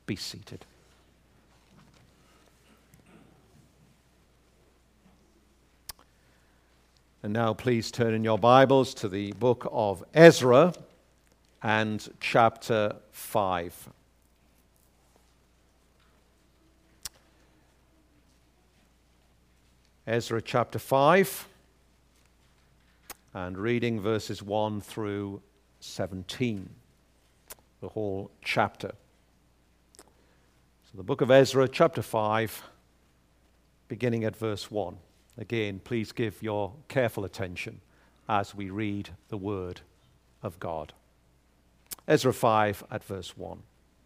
be seated. And now please turn in your Bibles to the book of Ezra and chapter 5. Ezra chapter 5, and reading verses 1 through 17, the whole chapter. So the book of Ezra chapter 5, beginning at verse 1. Again, please give your careful attention as we read the word of God. Ezra 5 at verse 1.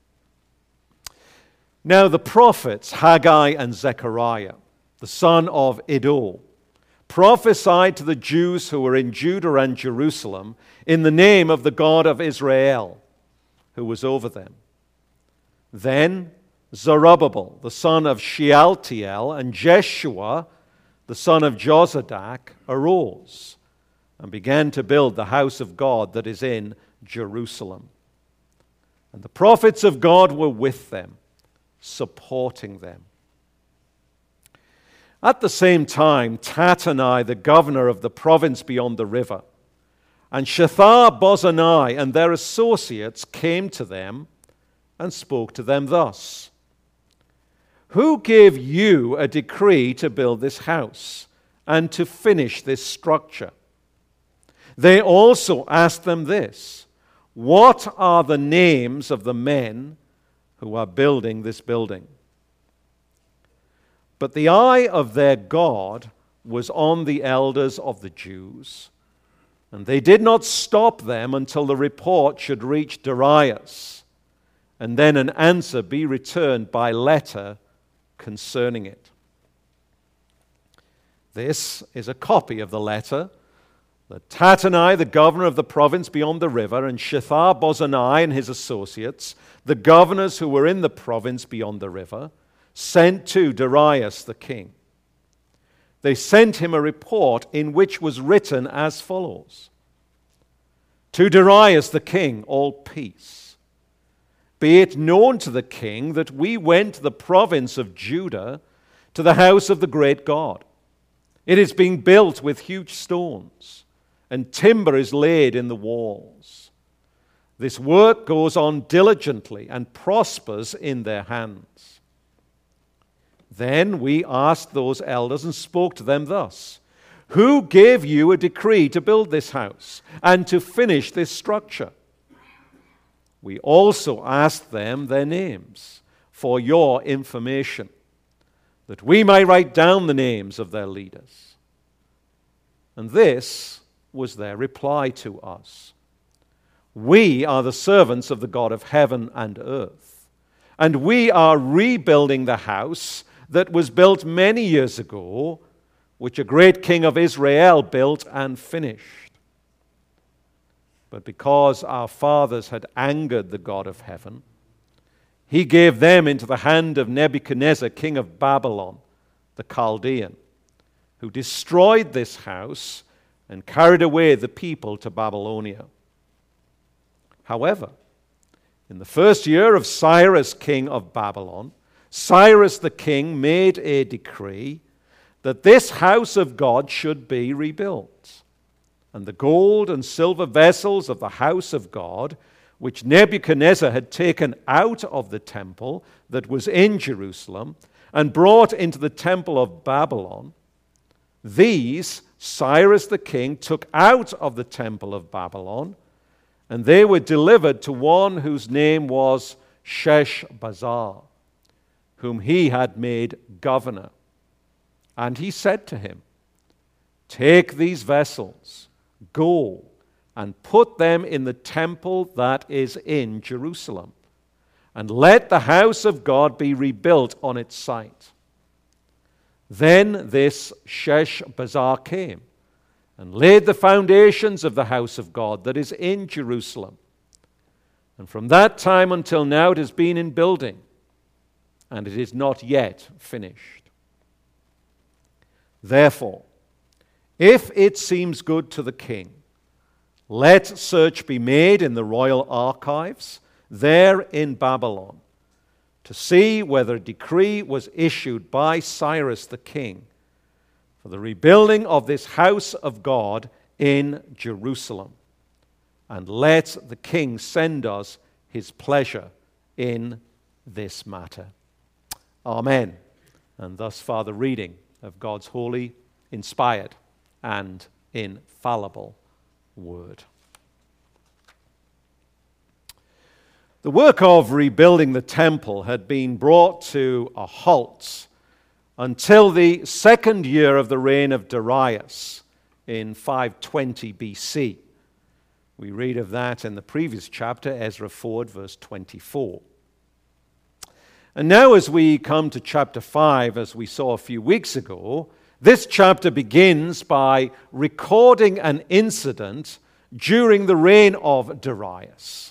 Now the prophets Haggai and Zechariah, the son of Iddo, prophesied to the Jews who were in Judah and Jerusalem in the name of the God of Israel, who was over them. Then Zerubbabel, the son of Shealtiel, and Jeshua, the son of Jozadak, arose and began to build the house of God that is in Jerusalem. And the prophets of God were with them, supporting them. At the same time, Tattenai, the governor of the province beyond the river, and Shethar-bozenai and their associates came to them and spoke to them thus: Who gave you a decree to build this house and to finish this structure? They also asked them this: What are the names of the men who are building this building? But the eye of their God was on the elders of the Jews, and they did not stop them until the report should reach Darius, and then an answer be returned by letter concerning it. This is a copy of the letter that Tattenai, the governor of the province beyond the river, and Shethar-bozenai and his associates, the governors who were in the province beyond the river, sent to Darius the king. They sent him a report in which was written as follows: To Darius the king, all peace. Be it known to the king that we went to the province of Judah to the house of the great God. It is being built with huge stones, and timber is laid in the walls. This work goes on diligently and prospers in their hands. Then we asked those elders and spoke to them thus: Who gave you a decree to build this house and to finish this structure? We also asked them their names for your information, that we may write down the names of their leaders. And this was their reply to us: We are the servants of the God of heaven and earth, and we are rebuilding the house that was built many years ago, which a great king of Israel built and finished. But because our fathers had angered the God of heaven, he gave them into the hand of Nebuchadnezzar, king of Babylon, the Chaldean, who destroyed this house and carried away the people to Babylonia. However, in the first year of Cyrus, king of Babylon, Cyrus the king made a decree that this house of God should be rebuilt, and the gold and silver vessels of the house of God, which Nebuchadnezzar had taken out of the temple that was in Jerusalem and brought into the temple of Babylon, these Cyrus the king took out of the temple of Babylon, and they were delivered to one whose name was Sheshbazzar, whom he had made governor. And he said to him, Take these vessels, go, and put them in the temple that is in Jerusalem, and let the house of God be rebuilt on its site. Then this Sheshbazzar came and laid the foundations of the house of God that is in Jerusalem. And from that time until now it has been in building, and it is not yet finished. Therefore, if it seems good to the king, let search be made in the royal archives there in Babylon, to see whether a decree was issued by Cyrus the king for the rebuilding of this house of God in Jerusalem. And let the king send us his pleasure in this matter. Amen. And thus far the reading of God's holy, inspired, and infallible word. The work of rebuilding the temple had been brought to a halt until the second year of the reign of Darius in 520 BC. We read of that in the previous chapter, Ezra 4, verse 24. And now as we come to chapter 5, as we saw a few weeks ago, this chapter begins by recording an incident during the reign of Darius.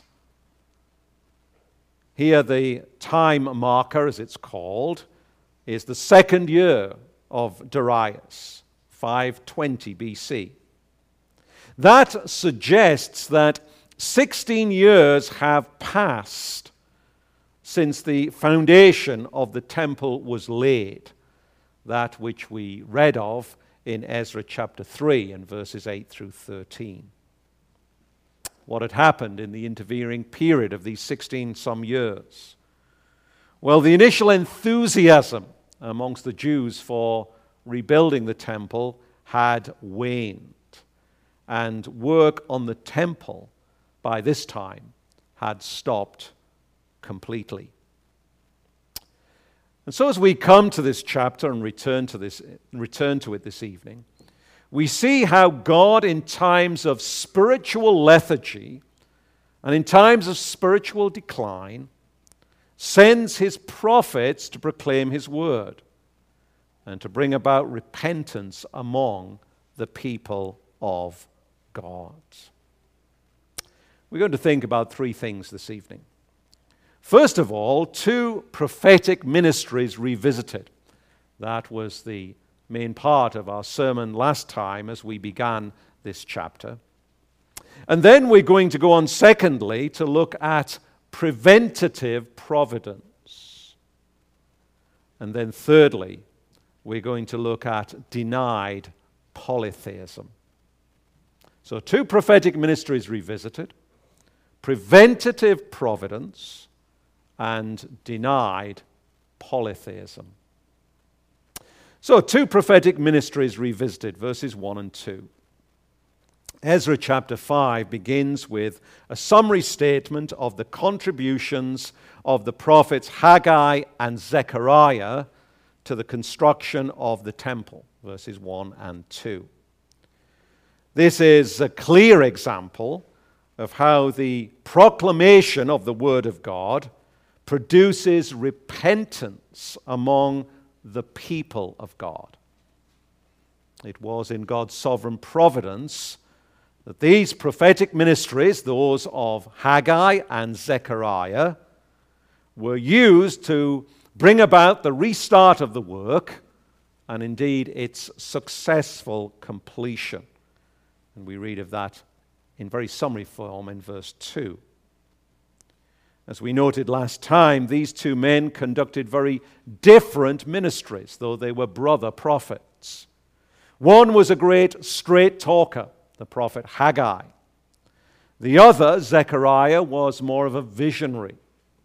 Here the time marker, as it's called, is the second year of Darius, 520 BC. That suggests that 16 years have passed since the foundation of the temple was laid, that which we read of in Ezra chapter 3 and verses 8 through 13. What had happened in the intervening period of these 16-some years? Well, the initial enthusiasm amongst the Jews for rebuilding the temple had waned, and work on the temple by this time had stopped completely. And so as we come to this chapter and return to it this evening, we see how God, in times of spiritual lethargy and in times of spiritual decline, sends his prophets to proclaim his word and to bring about repentance among the people of God. We're going to think about three things this evening. First of all, two prophetic ministries revisited. That was the main part of our sermon last time as we began this chapter. And then we're going to go on, secondly, to look at preventative providence. And then thirdly, we're going to look at denied polytheism. So two prophetic ministries revisited, preventative providence, and denied polytheism. So, two prophetic ministries revisited, verses 1 and 2. Ezra chapter 5 begins with a summary statement of the contributions of the prophets Haggai and Zechariah to the construction of the temple, verses 1 and 2. This is a clear example of how the proclamation of the Word of God produces repentance among the people of God. It was in God's sovereign providence that these prophetic ministries, those of Haggai and Zechariah, were used to bring about the restart of the work and indeed its successful completion. And we read of that in very summary form in verse 2. As we noted last time, these two men conducted very different ministries, though they were brother prophets. One was a great straight talker, the prophet Haggai. The other, Zechariah, was more of a visionary.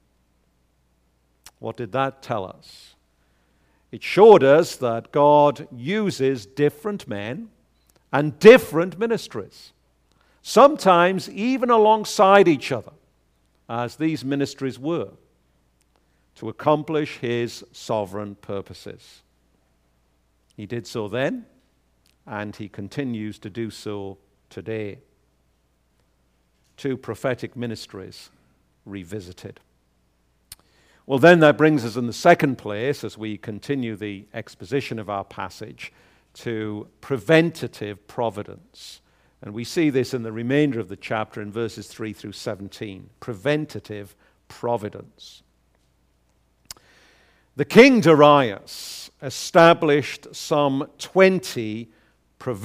What did that tell us? It showed us that God uses different men and different ministries, sometimes even alongside each other, as these ministries were, to accomplish his sovereign purposes. He did so then, and he continues to do so today. Two prophetic ministries revisited. Well, then that brings us in the second place, as we continue the exposition of our passage, to preventative providence. And we see this in the remainder of the chapter in verses 3 through 17. Preventative providence. The king Darius established some 20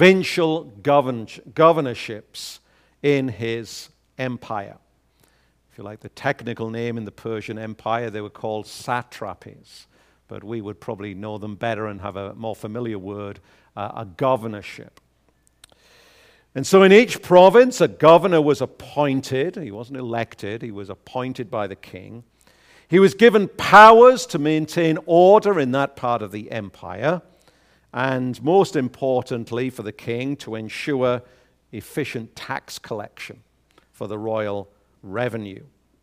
provincial governorships in his empire. If If you like the technical name in the Persian Empire, they were called satrapies. But we would probably know them better and have a more familiar word, a governorship. And so in each province, a governor was appointed. He wasn't elected. He was appointed by the king. He was given powers to maintain order in that part of the empire. And most importantly for the king, to ensure efficient tax collection for the royal revenue.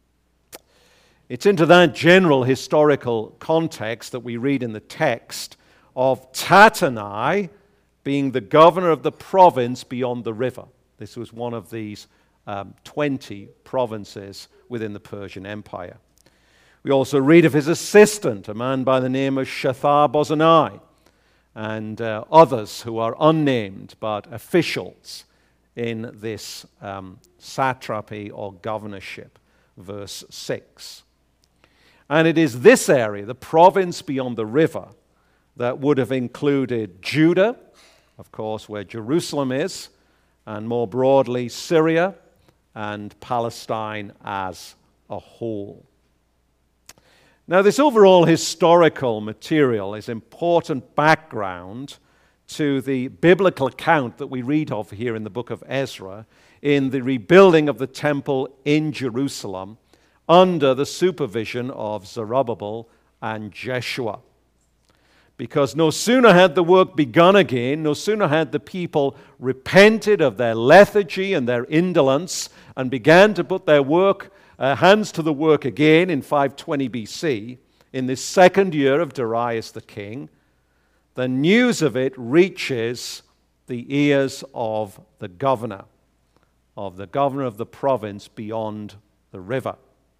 It's into that general historical context that we read in the text of Tattenai being the governor of the province beyond the river. This was one of these 20 provinces within the Persian Empire. We also read of his assistant, a man by the name of Shethar-bozenai, and others who are unnamed but officials in this satrapy or governorship, verse 6. And it is this area, the province beyond the river, that would have included Judah, of course, where Jerusalem is, and more broadly, Syria and Palestine as a whole. Now, this overall historical material is important background to the biblical account that we read of here in the book of Ezra in the rebuilding of the temple in Jerusalem under the supervision of Zerubbabel and Jeshua. Because no sooner had the work begun again, no sooner had the people repented of their lethargy and their indolence and began to put their hands to the work again in 520 BC, in this second year of Darius the king, the news of it reaches the ears of the governor of the province beyond the river.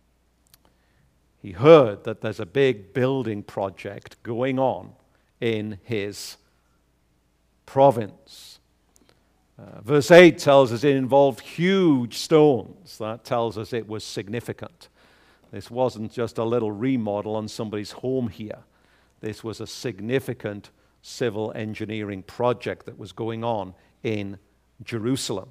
He heard that there's a big building project going on in his province. Verse 8 tells us it involved huge stones. That tells us it was significant. This wasn't just a little remodel on somebody's home here. This was a significant civil engineering project that was going on in Jerusalem.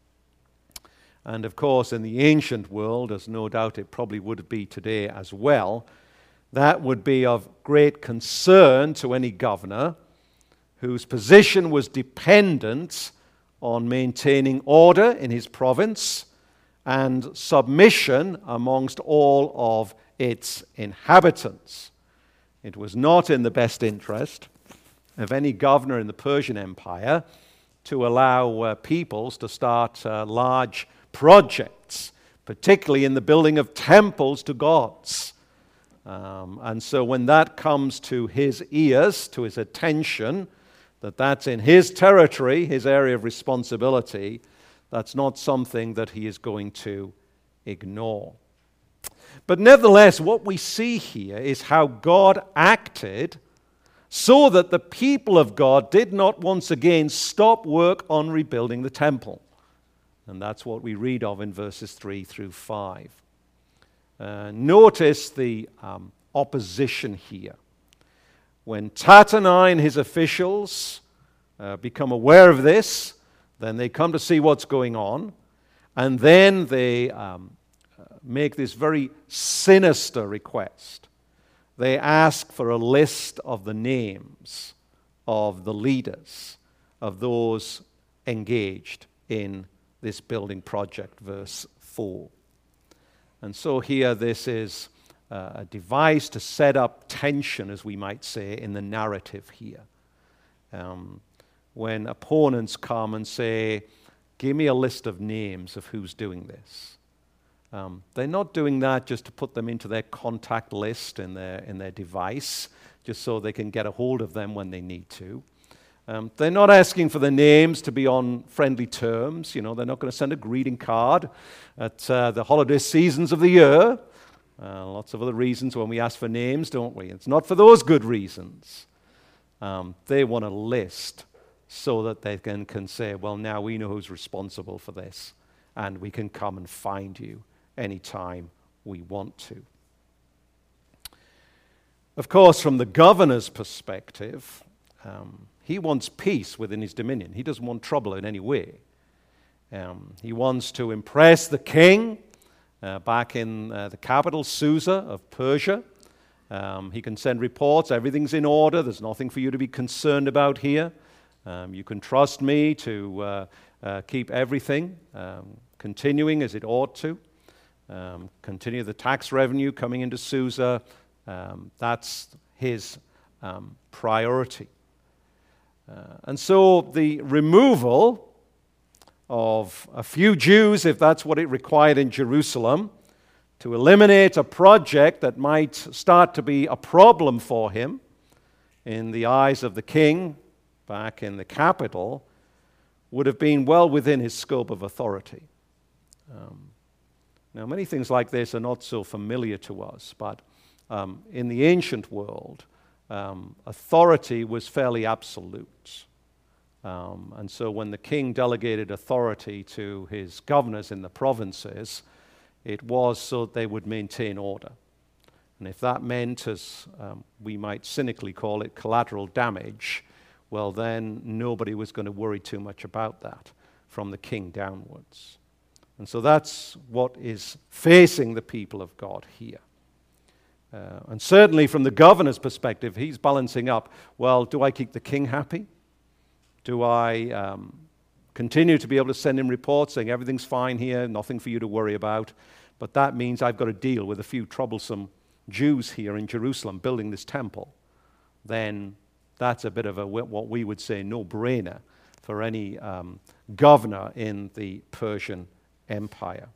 And of course, in the ancient world, as no doubt it probably would be today as well, that would be of great concern to any governor whose position was dependent on maintaining order in his province and submission amongst all of its inhabitants. It was not in the best interest of any governor in the Persian Empire to allow peoples to start large projects, particularly in the building of temples to gods. And so when that comes to his ears, to his attention, that's in his territory, his area of responsibility, that's not something that he is going to ignore. But nevertheless, what we see here is how God acted so that the people of God did not once again stop work on rebuilding the temple. And that's what we read of in verses 3 through 5. Notice the opposition here. When Tattenai and his officials become aware of this, then they come to see what's going on, and then they make this very sinister request. They ask for a list of the names of the leaders of those engaged in this building project, verse 4. And so here this is a device to set up tension, as we might say, in the narrative here. When opponents come and say, give me a list of names of who's doing this. They're not doing that just to put them into their contact list in their device, just so they can get a hold of them when they need to. They're not asking for the names to be on friendly terms. They're not going to send a greeting card at the holiday seasons of the year. Lots of other reasons when we ask for names, don't we? It's not for those good reasons. They want a list so that they can say, well, now we know who's responsible for this, and we can come and find you anytime we want to. Of course, from the governor's perspective, he wants peace within his dominion. He doesn't want trouble in any way. He wants to impress the king back in the capital, Susa of Persia. He can send reports. Everything's in order. There's nothing for you to be concerned about here. You can trust me to keep everything continuing as it ought to. Continue the tax revenue coming into Susa. That's his priority. And so the removal of a few Jews, if that's what it required in Jerusalem, to eliminate a project that might start to be a problem for him in the eyes of the king back in the capital, would have been well within his scope of authority. Now, many things like this are not so familiar to us, but in the ancient world, authority was fairly absolute. And so when the king delegated authority to his governors in the provinces, it was so that they would maintain order. And if that meant, as we might cynically call it, collateral damage, well, then nobody was going to worry too much about that from the king downwards. And so that's what is facing the people of God here. And certainly from the governor's perspective, he's balancing up, well, do I keep the king happy? Do I continue to be able to send him reports saying everything's fine here, nothing for you to worry about? But that means I've got to deal with a few troublesome Jews here in Jerusalem building this temple. Then that's a bit of a, what we would say, no-brainer for any governor in the Persian Empire.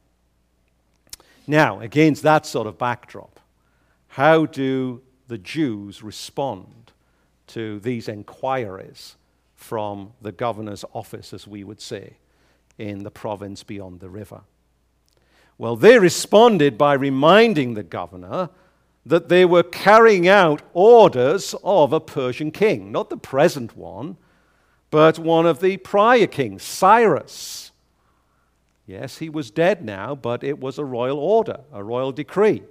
Now, against that sort of backdrop, how do the Jews respond to these inquiries from the governor's office, as we would say, in the province beyond the river? Well, they responded by reminding the governor that they were carrying out orders of a Persian king, not the present one, but one of the prior kings, Cyrus. Yes, he was dead now, but it was a royal order, a royal decree.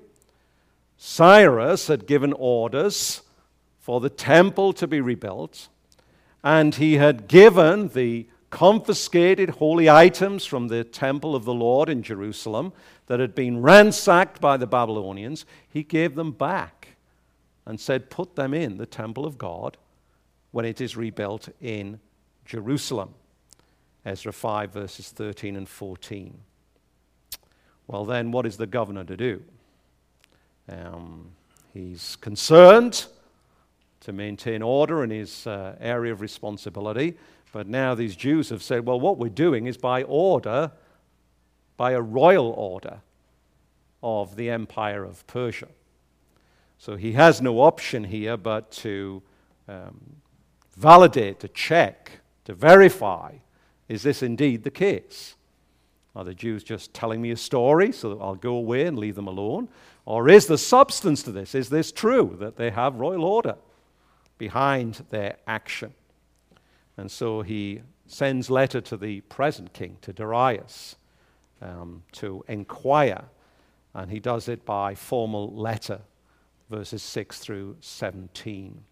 Cyrus had given orders for the temple to be rebuilt, and he had given the confiscated holy items from the temple of the Lord in Jerusalem that had been ransacked by the Babylonians. He gave them back and said, put them in the temple of God when it is rebuilt in Jerusalem. Ezra 5, verses 13 and 14. Well, then, what is the governor to do? He's concerned to maintain order in his area of responsibility, but now these Jews have said, well, what we're doing is by order, by a royal order of the Empire of Persia. So he has no option here but to validate, to check, to verify, is this indeed the case? Are the Jews just telling me a story so that I'll go away and leave them alone? Or is there substance to this? Is this true, that they have royal order behind their action? And so he sends letter to the present king, to Darius, to inquire. And he does it by formal letter, verses 6 through 17.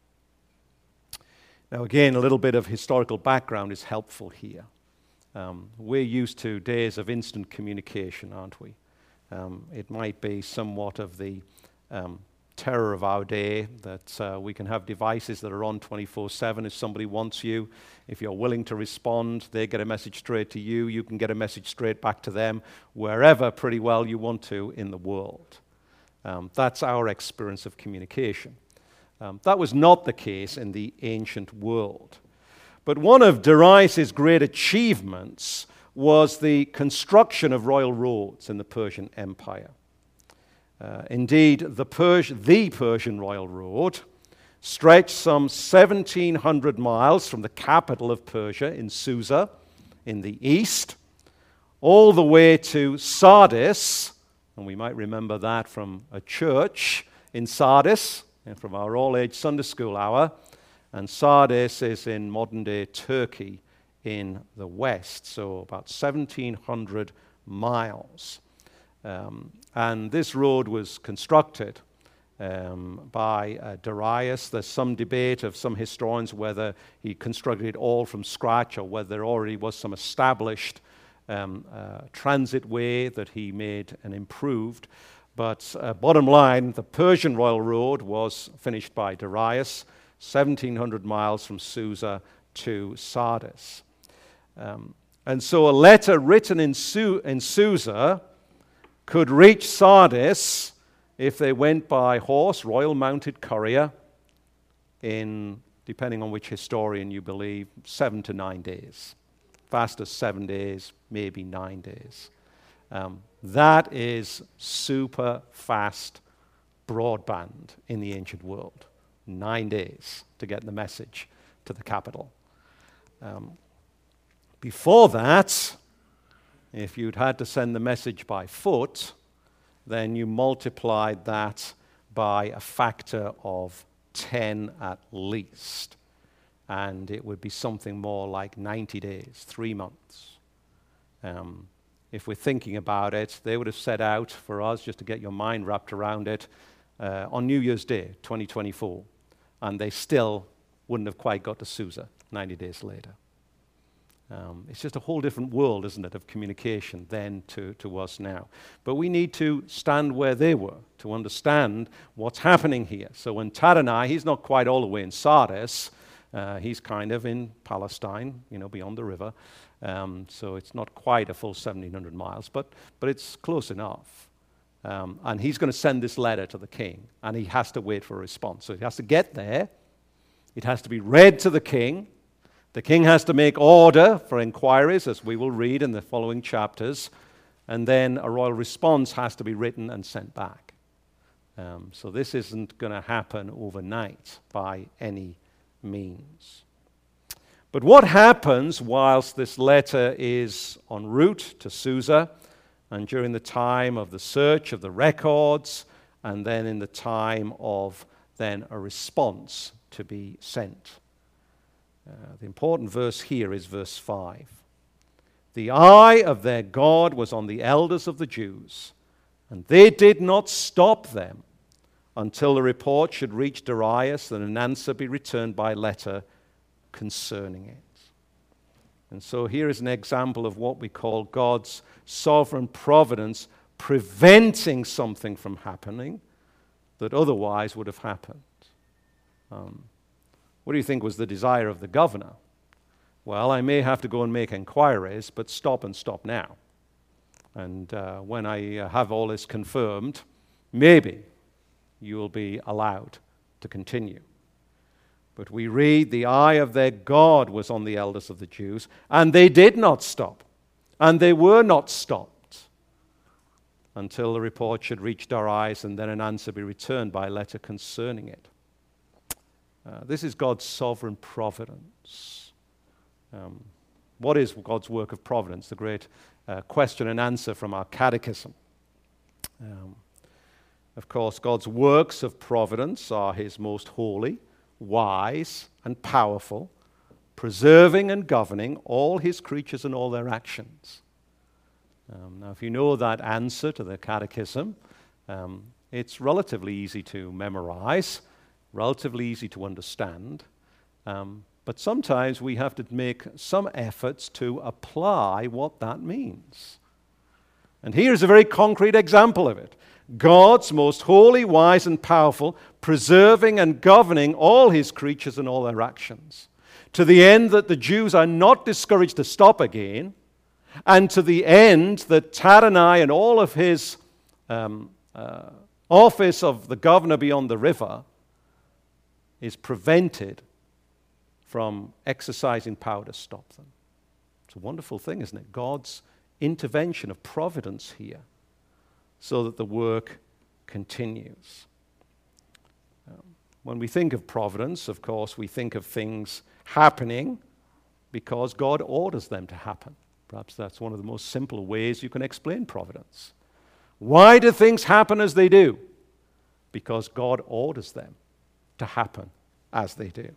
Now again, a little bit of historical background is helpful here. We're used to days of instant communication, aren't we? It might be somewhat of the terror of our day that we can have devices that are on 24/7 if somebody wants you. If you're willing to respond, they get a message straight to you. You can get a message straight back to them wherever pretty well you want to in the world. That's our experience of communication. That was not the case in the ancient world. But one of Darius' great achievements was the construction of royal roads in the Persian Empire. Indeed, the Persian Royal Road stretched some 1,700 miles from the capital of Persia in Susa in the east, all the way to Sardis, and we might remember that from a church in Sardis, and from our all-age Sunday school hour, and Sardis is in modern-day Turkey in the west, so about 1,700 miles. And this road was constructed by Darius. There's some debate of some historians whether he constructed it all from scratch or whether there already was some established transit way that he made and improved. But bottom line, the Persian Royal Road was finished by Darius, 1,700 miles from Susa to Sardis. And so a letter written in Susa could reach Sardis if they went by horse, royal mounted courier, in, depending on which historian you believe, 7 to 9 days. Fastest 7 days, maybe 9 days. That is super fast broadband in the ancient world. 9 days to get the message to the capital. Before that, if you'd had to send the message by foot, then you multiplied that by a factor of 10 at least. And it would be something more like 90 days, 3 months. If we're thinking about it, they would have set out for us, just to get your mind wrapped around it, on New Year's Day, 2024. And they still wouldn't have quite got to Susa 90 days later. It's just a whole different world, isn't it, of communication then to us now. But we need to stand where they were to understand what's happening here. So when Taranai, he's not quite all the way in Sardis. He's kind of in Palestine, beyond the river. So it's not quite a full 1,700 miles, but it's close enough. And he's going to send this letter to the king, and he has to wait for a response. So he has to get there. It has to be read to the king. The king has to make order for inquiries, as we will read in the following chapters, and then a royal response has to be written and sent back. So this isn't going to happen overnight by any means. But what happens whilst this letter is en route to Susa, and during the time of the search of the records, and then in the time of then a response to be sent? The important verse here is verse 5. The eye of their God was on the elders of the Jews, and they did not stop them until the report should reach Darius and an answer be returned by letter concerning it. And so here is an example of what we call God's sovereign providence preventing something from happening that otherwise would have happened. What do you think was the desire of the governor? Well, I may have to go and make inquiries, but stop now. And when I have all this confirmed, maybe you will be allowed to continue. But we read, the eye of their God was on the elders of the Jews, and they did not stop, and they were not stopped until the report should reach Darius and then an answer be returned by letter concerning it. This is God's sovereign providence. What is God's work of providence? The great question and answer from our catechism. Of course, God's works of providence are his most holy, wise, and powerful, preserving and governing all his creatures and all their actions. Now, if you know that answer to the catechism, it's relatively easy to memorize, relatively easy to understand, but sometimes we have to make some efforts to apply what that means. And here's a very concrete example of it. God's most holy, wise, and powerful, preserving and governing all his creatures and all their actions, to the end that the Jews are not discouraged to stop again, and to the end that Taranai and all of his office of the governor beyond the river is prevented from exercising power to stop them. It's a wonderful thing, isn't it? God's intervention of providence here so that the work continues. When we think of providence, of course, we think of things happening because God orders them to happen. Perhaps that's one of the most simple ways you can explain providence. Why do things happen as they do? Because God orders them to happen as they do.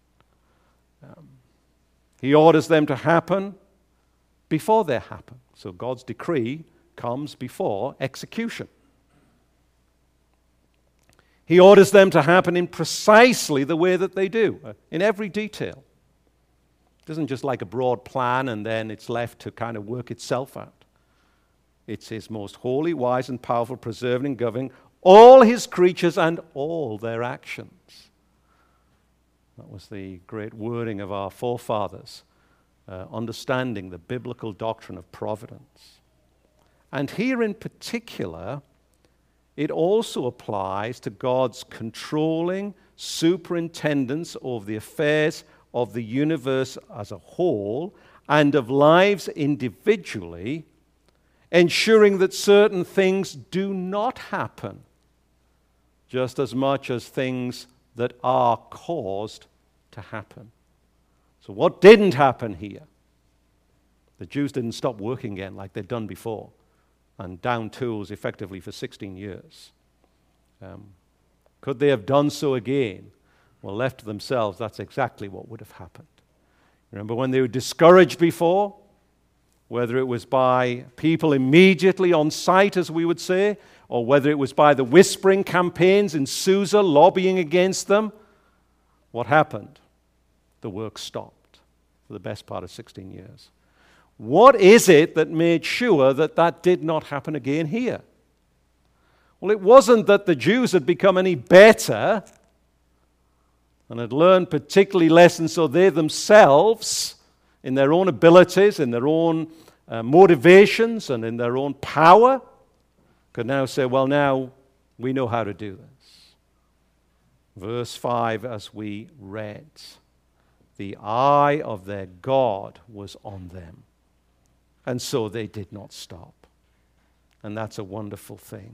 He orders them to happen before they happen. So God's decree comes before execution. He orders them to happen in precisely the way that they do, in every detail. It isn't just like a broad plan and then it's left to kind of work itself out. It's his most holy, wise, and powerful, preserving and governing all his creatures and all their actions. That was the great wording of our forefathers, understanding the biblical doctrine of providence. And here in particular, it also applies to God's controlling superintendence over the affairs of the universe as a whole and of lives individually, ensuring that certain things do not happen, just as much as things that are caused to happen. So what didn't happen here? The Jews didn't stop working again like they'd done before and down tools effectively for 16 years. Could they have done so again? Well, left to themselves, that's exactly what would have happened. Remember when they were discouraged before? Whether it was by people immediately on site, as we would say, or whether it was by the whispering campaigns in Susa lobbying against them, what happened? The work stopped for the best part of 16 years. What is it that made sure that that did not happen again here? Well, it wasn't that the Jews had become any better and had learned particularly lessons so they themselves, in their own abilities, in their own motivations, and in their own power, could now say, well, now we know how to do this. Verse 5, as we read, the eye of their God was on them, and so they did not stop. And that's a wonderful thing.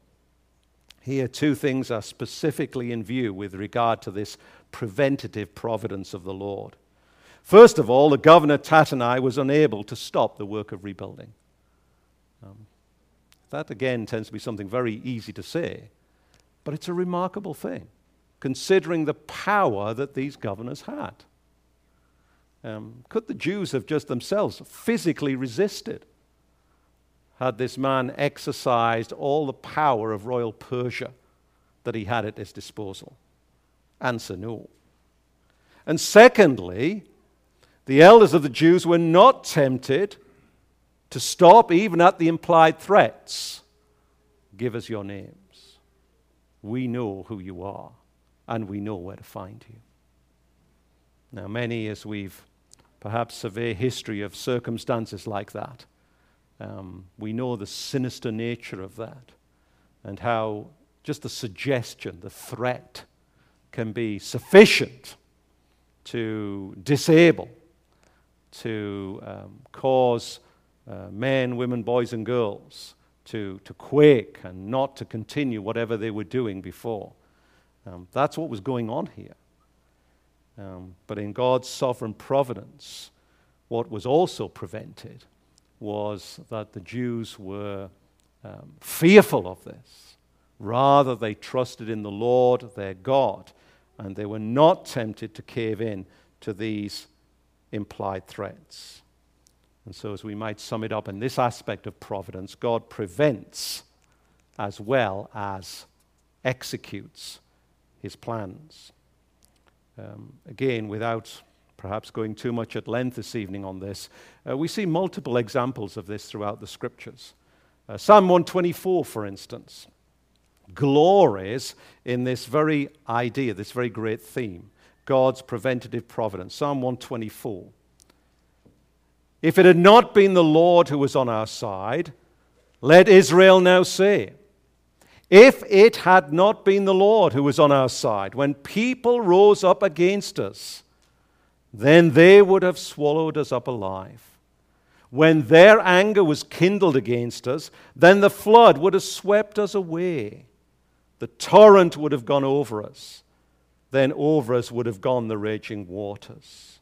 Here, two things are specifically in view with regard to this preventative providence of the Lord. First of all, the governor Tattenai was unable to stop the work of rebuilding. That, again, tends to be something very easy to say, but it's a remarkable thing, considering the power that these governors had. Could the Jews have just themselves physically resisted had this man exercised all the power of royal Persia that he had at his disposal? Answer, no. And secondly, the elders of the Jews were not tempted to stop even at the implied threats. Give us your names. We know who you are, and we know where to find you. Now, many, as we've perhaps survey history of circumstances like that, we know the sinister nature of that and how just the suggestion, the threat, can be sufficient to disable, to cause men, women, boys, and girls to quake and not to continue whatever they were doing before. That's what was going on here. But in God's sovereign providence, what was also prevented was that the Jews were fearful of this. Rather, they trusted in the Lord their God, and they were not tempted to cave in to these implied threats. And so, as we might sum it up in this aspect of providence, God prevents as well as executes his plans. Again, without perhaps going too much at length this evening on this, we see multiple examples of this throughout the Scriptures. Psalm 124, for instance, glories in this very idea, this very great theme, God's preventative providence. Psalm 124. If it had not been the Lord who was on our side, let Israel now say, if it had not been the Lord who was on our side, when people rose up against us, then they would have swallowed us up alive. When their anger was kindled against us, then the flood would have swept us away. The torrent would have gone over us. Then over us would have gone the raging waters.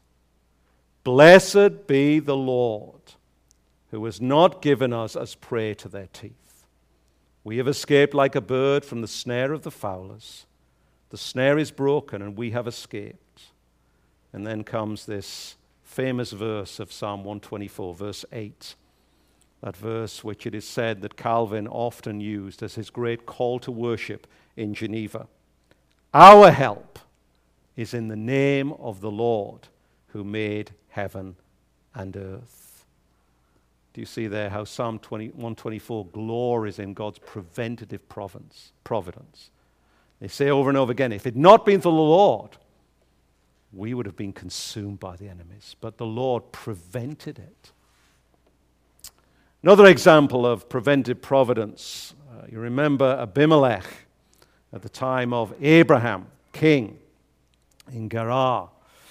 Blessed be the Lord, who has not given us as prey to their teeth. We have escaped like a bird from the snare of the fowlers. The snare is broken, and we have escaped. And then comes this famous verse of Psalm 124, verse 8. That verse which it is said that Calvin often used as his great call to worship in Geneva. Our help is in the name of the Lord who made heaven and earth. Do you see there how Psalm 124 glories in God's preventative providence? They say over and over again, if it had not been for the Lord, we would have been consumed by the enemies. But the Lord prevented it. Another example of preventive providence, you remember Abimelech at the time of Abraham, king in Gerar.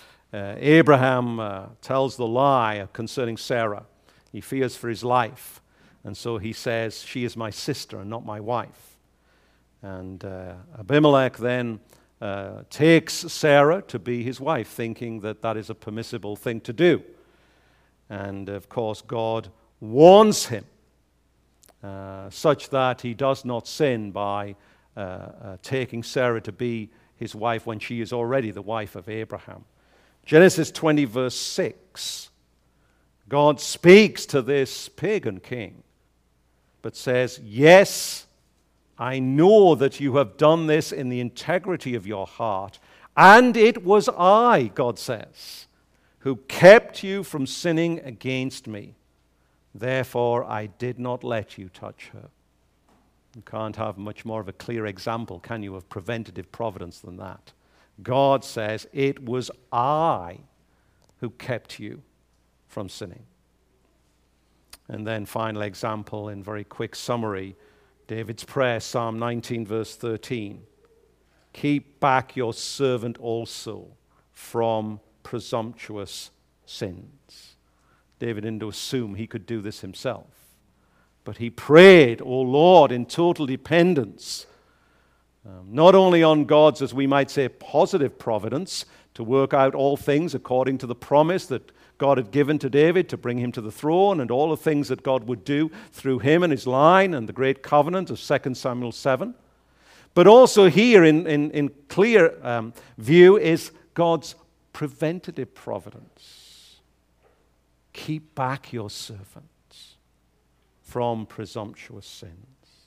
Abraham tells the lie concerning Sarah. He fears for his life. And so he says, she is my sister and not my wife. And Abimelech then takes Sarah to be his wife, thinking that that is a permissible thing to do. And of course, God warns him such that he does not sin by taking Sarah to be his wife when she is already the wife of Abraham. Genesis 20, verse 6, God speaks to this pagan king, but says, yes, I know that you have done this in the integrity of your heart, and it was I, God says, who kept you from sinning against me. Therefore, I did not let you touch her. You can't have much more of a clear example, can you, of preventative providence than that. God says, it was I who kept you from sinning. And then final example in very quick summary, David's prayer, Psalm 19, verse 13. Keep back your servant also from presumptuous sins. David didn't assume he could do this himself. But he prayed, O Lord, in total dependence, not only on God's, as we might say, positive providence to work out all things according to the promise that God had given to David to bring him to the throne and all the things that God would do through him and his line and the great covenant of 2 Samuel 7. But also here in clear view is God's preventative providence. Keep back your servants from presumptuous sins.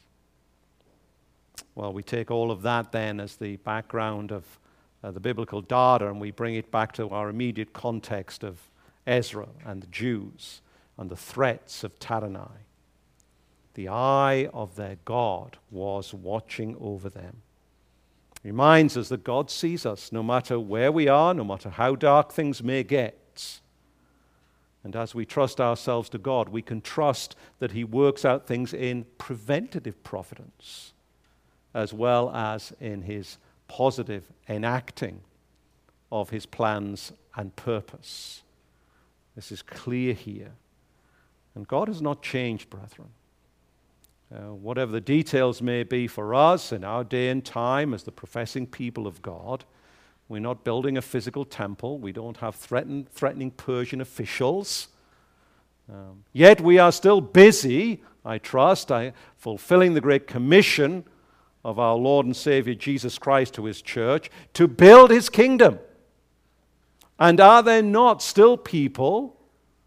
Well, we take all of that then as the background of the biblical data and we bring it back to our immediate context of Ezra and the Jews and the threats of Tadonai. The eye of their God was watching over them. It reminds us that God sees us no matter where we are, no matter how dark things may get. And as we trust ourselves to God, we can trust that He works out things in preventative providence as well as in His positive enacting of His plans and purpose. This is clear here. And God has not changed, brethren. Whatever the details may be for us in our day and time as the professing people of God, we're not building a physical temple. We don't have threatening Persian officials. Yet we are still busy, I trust, fulfilling the great commission of our Lord and Savior Jesus Christ to His church to build His kingdom. And are there not still people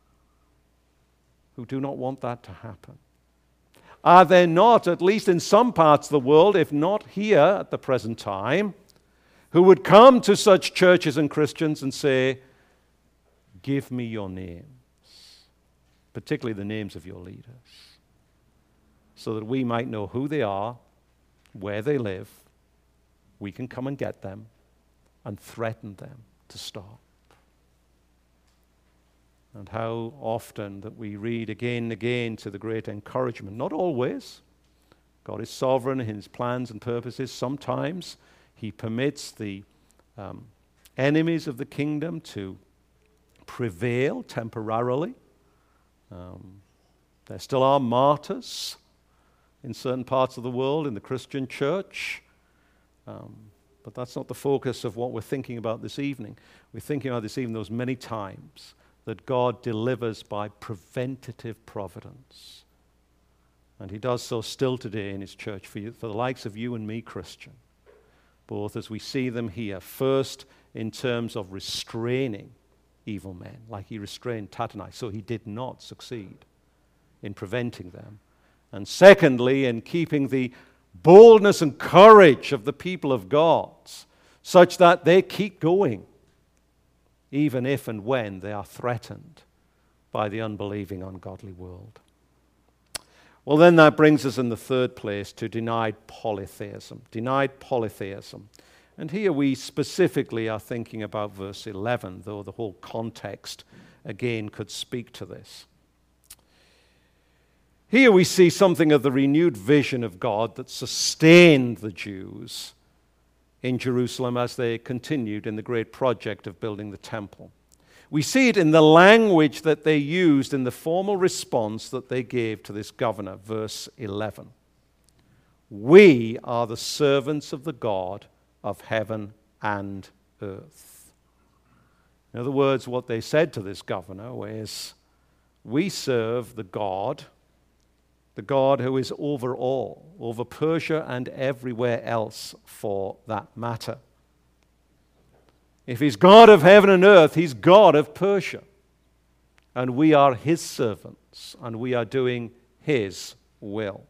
who do not want that to happen? Are there not, at least in some parts of the world, if not here at the present time, who would come to such churches and Christians and say, give me your names, particularly the names of your leaders, so that we might know who they are, where they live, we can come and get them and threaten them to stop. And how often that we read again and again to the great encouragement. Not always. God is sovereign in His plans and purposes. Sometimes He permits the enemies of the kingdom to prevail temporarily. There still are martyrs in certain parts of the world in the Christian church. But that's not the focus of what we're thinking about this evening. We're thinking about this evening those many times that God delivers by preventative providence. And He does so still today in His church for the likes of you and me, Christian, both as we see them here, first in terms of restraining evil men, like He restrained Tadonai, so he did not succeed in preventing them. And secondly, in keeping the boldness and courage of the people of God, such that they keep going even if and when they are threatened by the unbelieving, ungodly world. Well, then that brings us in the third place to denied polytheism. Denied polytheism. And here we specifically are thinking about verse 11, though the whole context again could speak to this. Here we see something of the renewed vision of God that sustained the Jews in Jerusalem as they continued in the great project of building the temple. We see it in the language that they used in the formal response that they gave to this governor, verse 11. We are the servants of the God of heaven and earth. In other words, what they said to this governor is, we serve the God who is over all, over Persia and everywhere else for that matter. If he's God of heaven and earth, he's God of Persia. And we are his servants, and we are doing his will.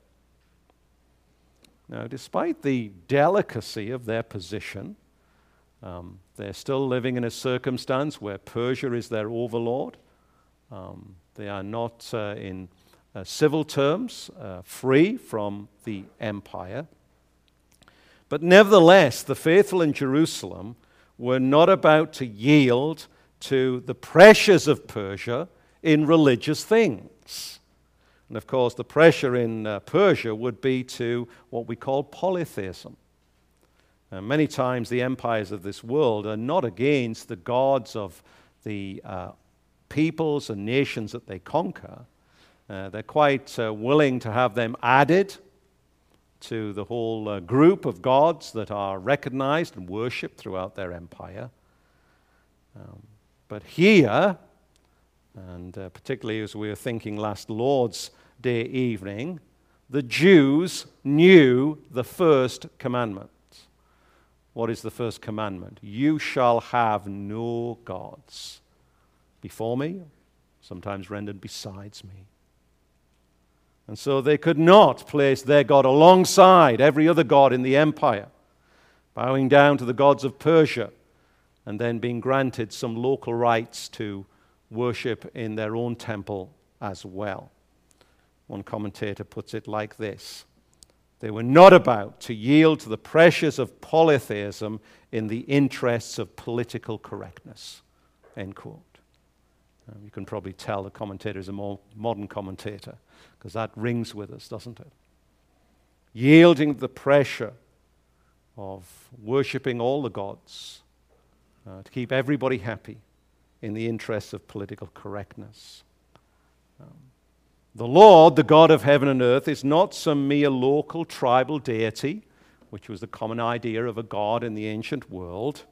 Now, despite the delicacy of their position, they're still living in a circumstance where Persia is their overlord. They are not in civil terms free from the empire. But nevertheless, the faithful in Jerusalem were not about to yield to the pressures of Persia in religious things. And of course, the pressure in Persia would be to what we call polytheism. Many times the empires of this world are not against the gods of the peoples and nations that they conquer. They're quite willing to have them added to the whole group of gods that are recognized and worshipped throughout their empire. But here, and particularly as we were thinking last Lord's Day evening, the Jews knew the first commandment. What is the first commandment? You shall have no gods before me, sometimes rendered besides me. And so they could not place their God alongside every other god in the empire, bowing down to the gods of Persia and then being granted some local rights to worship in their own temple as well. One commentator puts it like this: they were not about to yield to the pressures of polytheism in the interests of political correctness. End quote. You can probably tell the commentator is a more modern commentator, because that rings with us, doesn't it? Yielding to the pressure of worshipping all the gods to keep everybody happy in the interests of political correctness. The Lord, the God of heaven and earth, is not some mere local tribal deity, which was the common idea of a god in the ancient world.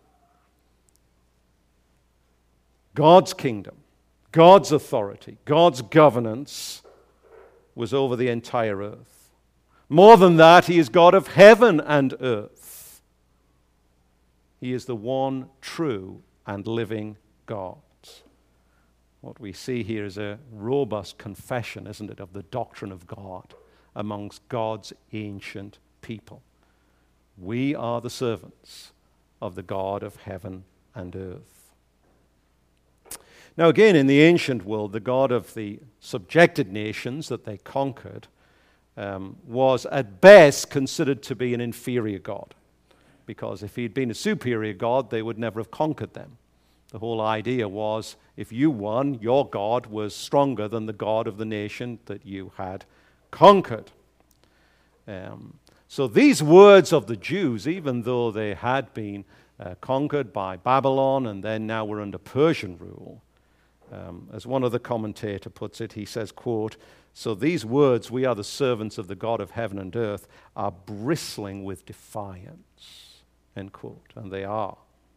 God's kingdom, God's authority, God's governance was over the entire earth. More than that, he is God of heaven and earth. He is the one true and living God. What we see here is a robust confession, isn't it, of the doctrine of God amongst God's ancient people. We are the servants of the God of heaven and earth. Now again, in the ancient world, the God of the subjected nations that they conquered was at best considered to be an inferior God, because if he'd been a superior God, they would never have conquered them. The whole idea was, if you won, your God was stronger than the God of the nation that you had conquered. So these words of the Jews, even though they had been conquered by Babylon and then now were under Persian rule, as one other commentator puts it, he says, quote, so these words, we are the servants of the God of heaven and earth, are bristling with defiance, end quote. And they are.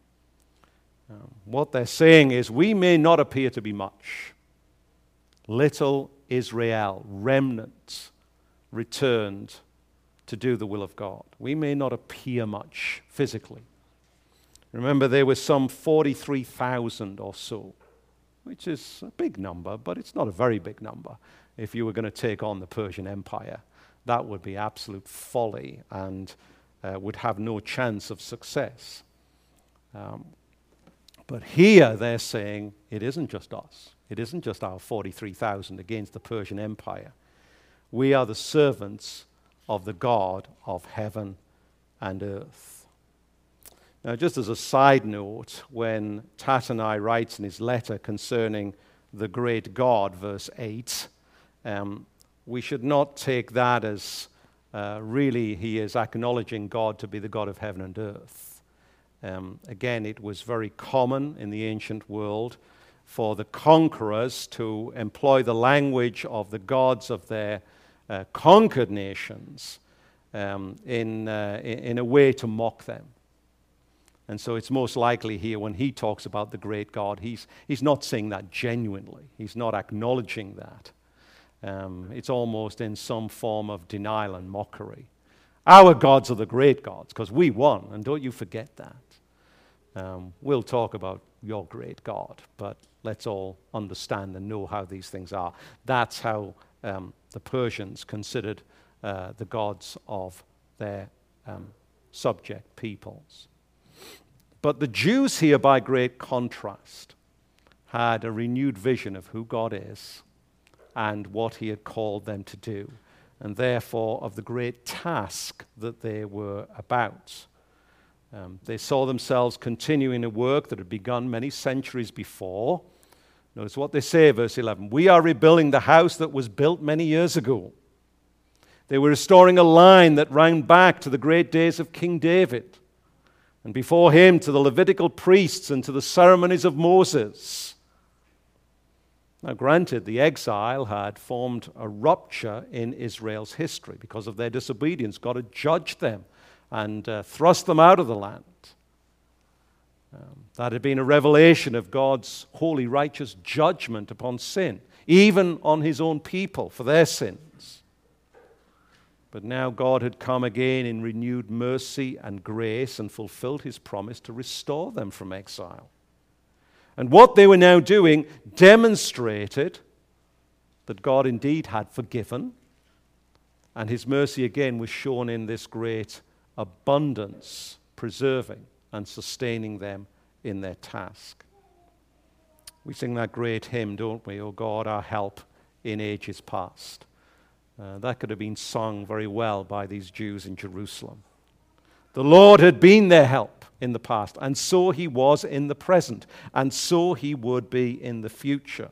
What they're saying is, we may not appear to be much. Little Israel, remnant, returned to do the will of God. We may not appear much physically. Remember, there were some 43,000 or so, which is a big number, but it's not a very big number. If you were going to take on the Persian Empire, that would be absolute folly and would have no chance of success. But here they're saying it isn't just us. It isn't just our 43,000 against the Persian Empire. We are the servants of the God of heaven and earth. Now, just as a side note, when Tattenai writes in his letter concerning the great God, verse 8, we should not take that as really he is acknowledging God to be the God of heaven and earth. Again, it was very common in the ancient world for the conquerors to employ the language of the gods of their conquered nations in a way to mock them. And so it's most likely here when he talks about the great God, he's not saying that genuinely. He's not acknowledging that. It's almost in some form of denial and mockery. Our gods are the great gods because we won, and don't you forget that. We'll talk about your great God, but let's all understand and know how these things are. That's how the Persians considered the gods of their subject peoples. But the Jews here, by great contrast, had a renewed vision of who God is and what he had called them to do, and therefore of the great task that they were about. They saw themselves continuing a work that had begun many centuries before. Notice what they say, verse 11. We are rebuilding the house that was built many years ago. They were restoring a line that ran back to the great days of King David, and before him to the Levitical priests and to the ceremonies of Moses. Now, granted, the exile had formed a rupture in Israel's history because of their disobedience. God had judged them and thrust them out of the land. That had been a revelation of God's holy, righteous judgment upon sin, even on his own people for their sins. But now God had come again in renewed mercy and grace and fulfilled his promise to restore them from exile. And what they were now doing demonstrated that God indeed had forgiven, and his mercy again was shown in this great abundance, preserving and sustaining them in their task. We sing that great hymn, don't we? O God, our help in ages past. That could have been sung very well by these Jews in Jerusalem. The Lord had been their help in the past, and so he was in the present, and so he would be in the future.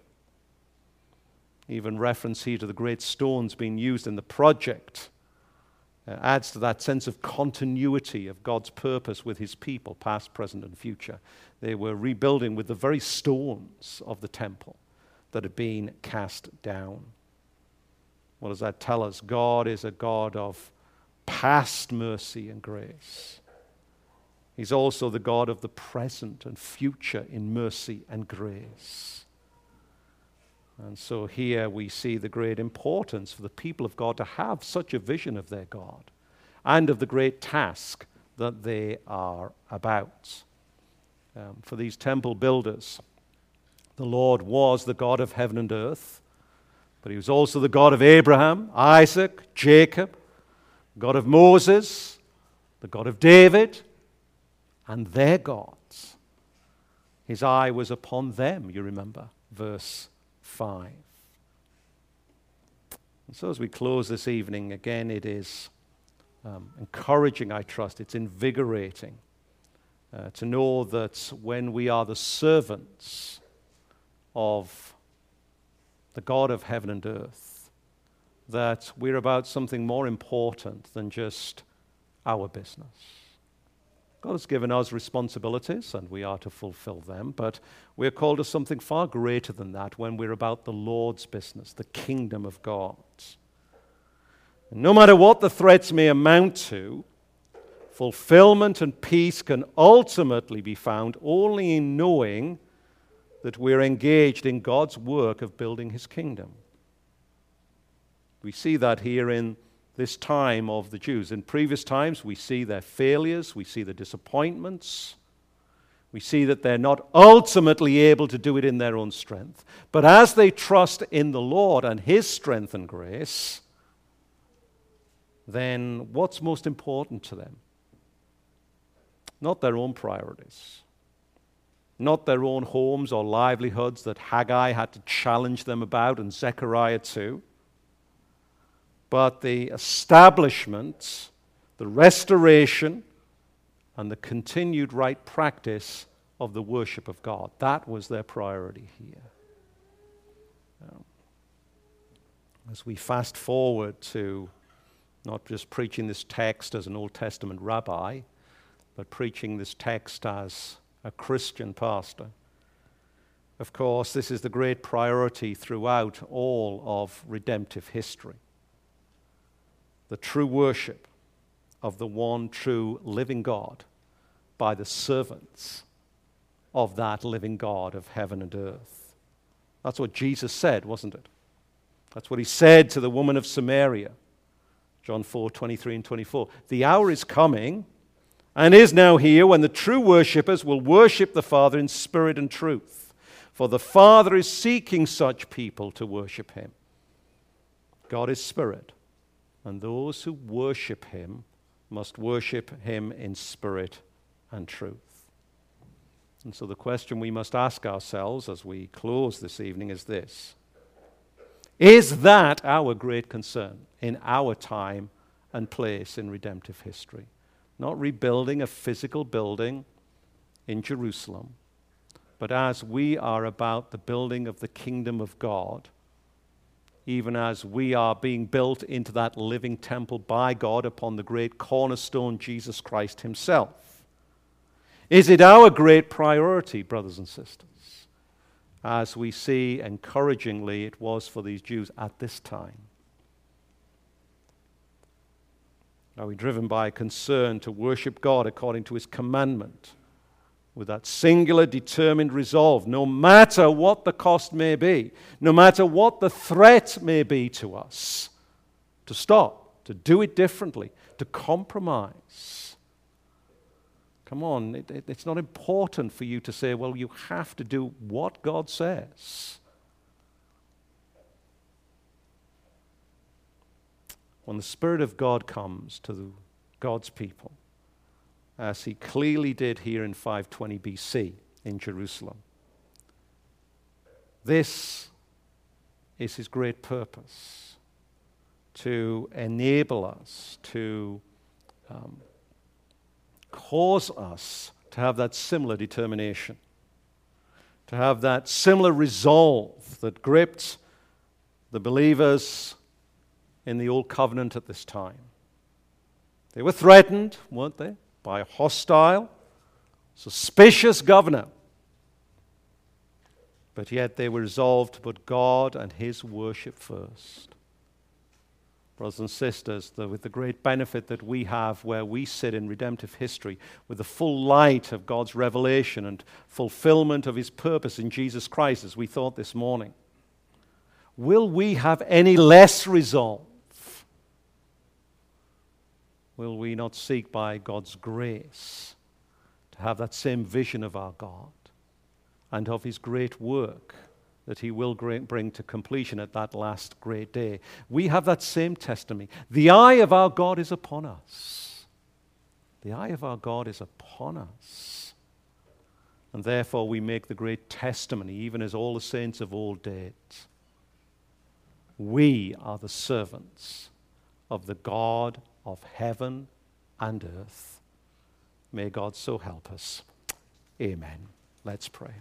Even reference here to the great stones being used in the project adds to that sense of continuity of God's purpose with his people, past, present, and future. They were rebuilding with the very stones of the temple that had been cast down. What does that tell us? God is a God of past mercy and grace. He's also the God of the present and future in mercy and grace. And so here we see the great importance for the people of God to have such a vision of their God and of the great task that they are about. For these temple builders, the Lord was the God of heaven and earth, but he was also the God of Abraham, Isaac, Jacob, God of Moses, the God of David, and their gods. His eye was upon them, you remember, verse 5. And so as we close this evening, again, it is encouraging, I trust. It's invigorating to know that when we are the servants of the God of heaven and earth, that we're about something more important than just our business. God has given us responsibilities, and we are to fulfill them, but we're called to something far greater than that when we're about the Lord's business, the kingdom of God. And no matter what the threats may amount to, fulfillment and peace can ultimately be found only in knowing that we're engaged in God's work of building his kingdom. We see that here in this time of the Jews. In previous times, we see their failures, we see the disappointments, we see that they're not ultimately able to do it in their own strength. But as they trust in the Lord and his strength and grace, then what's most important to them? Not their own priorities, not their own homes or livelihoods that Haggai had to challenge them about, and Zechariah too, but the establishment, the restoration, and the continued right practice of the worship of God. That was their priority here. As we fast forward to not just preaching this text as an Old Testament rabbi, but preaching this text as a Christian pastor, of course, this is the great priority throughout all of redemptive history. The true worship of the one true living God by the servants of that living God of heaven and earth. That's what Jesus said, wasn't it? That's what he said to the woman of Samaria. John 4:23 and 24. The hour is coming and is now here when the true worshippers will worship the Father in spirit and truth. For the Father is seeking such people to worship him. God is spirit, and those who worship him must worship him in spirit and truth. And so the question we must ask ourselves as we close this evening is this: is that our great concern in our time and place in redemptive history? Not rebuilding a physical building in Jerusalem, but as we are about the building of the kingdom of God, even as we are being built into that living temple by God upon the great cornerstone, Jesus Christ himself. Is it our great priority, brothers and sisters, as we see encouragingly it was for these Jews at this time? Are we driven by a concern to worship God according to his commandment, with that singular determined resolve, no matter what the cost may be, no matter what the threat may be to us, to stop, to do it differently, to compromise? Come on, it's not important for you to say, well, you have to do what God says. When the Spirit of God comes to God's people, as he clearly did here in 520 BC in Jerusalem, this is his great purpose: to enable us, to cause us to have that similar determination, to have that similar resolve that gripped the believers in the Old Covenant at this time. They were threatened, weren't they, by a hostile, suspicious governor. But yet they were resolved to put God and his worship first. Brothers and sisters, with the great benefit that we have where we sit in redemptive history, with the full light of God's revelation and fulfillment of his purpose in Jesus Christ, as we thought this morning, will we have any less resolve? Will we not seek by God's grace to have that same vision of our God and of his great work that he will bring to completion at that last great day? We have that same testimony. The eye of our God is upon us. The eye of our God is upon us. And therefore we make the great testimony, even as all the saints of old did. We are the servants of the God of heaven and earth. May God so help us. Amen. Let's pray.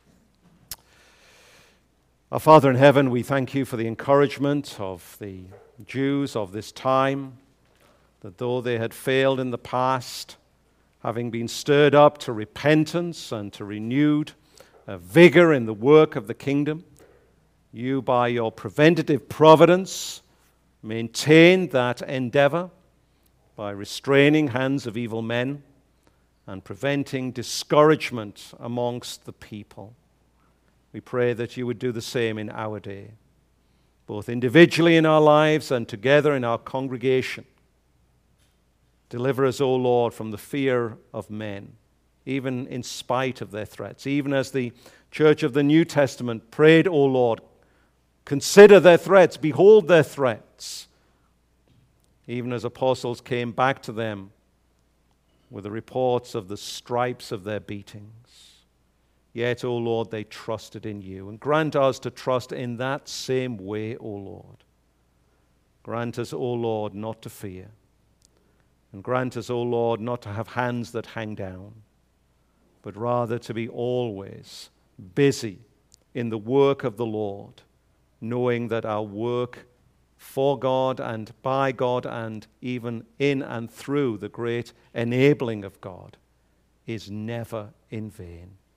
Our Father in heaven, we thank you for the encouragement of the Jews of this time, that though they had failed in the past, having been stirred up to repentance and to renewed vigor in the work of the kingdom, you, by your preventative providence, maintained that endeavor by restraining hands of evil men and preventing discouragement amongst the people. We pray that you would do the same in our day, both individually in our lives and together in our congregation. Deliver us, O Lord, from the fear of men, even in spite of their threats. Even as the church of the New Testament prayed, O Lord, consider their threats, behold their threats. Even as apostles came back to them with the reports of the stripes of their beatings. Yet, O Lord, they trusted in you. And grant us to trust in that same way, O Lord. Grant us, O Lord, not to fear. And grant us, O Lord, not to have hands that hang down, but rather to be always busy in the work of the Lord, knowing that our work for God and by God and even in and through the great enabling of God is never in vain.